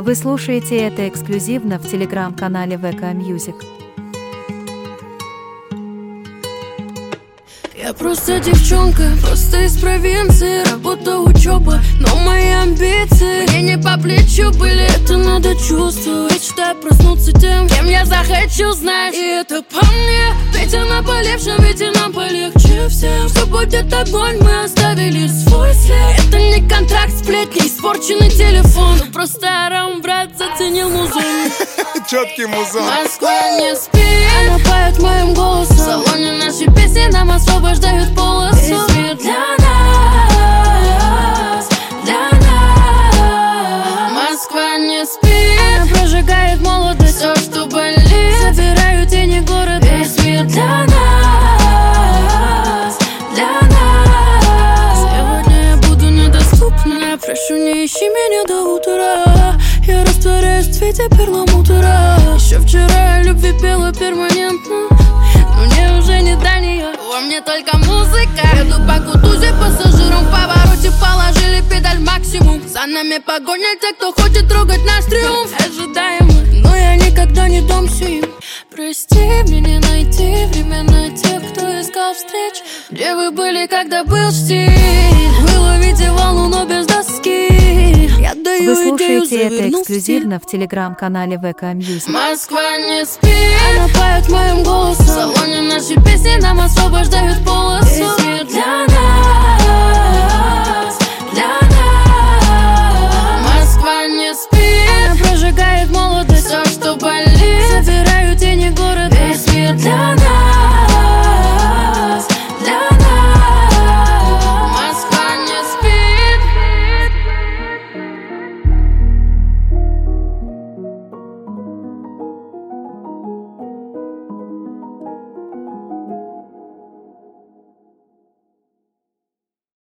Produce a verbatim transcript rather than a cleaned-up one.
Вы слушаете это эксклюзивно в телеграм-канале вэ ка Music. Я просто девчонка, просто из провинции. Работа, учеба, но мои амбиции мне не по плечу были, это надо чувствовать. Мечтаю проснуться тем, кем я захочу знать. И это по мне, ветер на полившем, ведь и нам полегче всем. Все будет огонь, мы оставили свой след. Это не контракт, сплетни, испорченный телефон. Просто арам, брат, заценил музон. Четкий музон. Москва не спит, она поет моим голосом. В салоне наши песни нам освобождают полосу. Весь мир для нас, для нас. Москва не спит, она прожигает молодость. Все, что болит, забираю тени города. Весь мир для нас, для нас. Сегодня я буду недоступна, прошу, не ищи меня до утра. Я растворяюсь в цвете перламутра. Еще вчера я любви пела перманентно, но мне уже не до нее. Во мне только музыка. Еду по Кутузе, пассажирам в повороте положили педаль максимум. За нами погоня, те, кто хочет трогать наш триумф. Ожидаемо, но я никогда не дамся им. Прости, мне не найти времена тех, кто искал встреч. Где вы были, когда был штиль? Вы ловите волну, но без доски. Вы слушаете это эксклюзивно в телеграм-канале вэ ка Music. Москва не спит, она поет моим голосом. В салоне наши песни нам освобождают полосу. Весь мир для нас, для нас.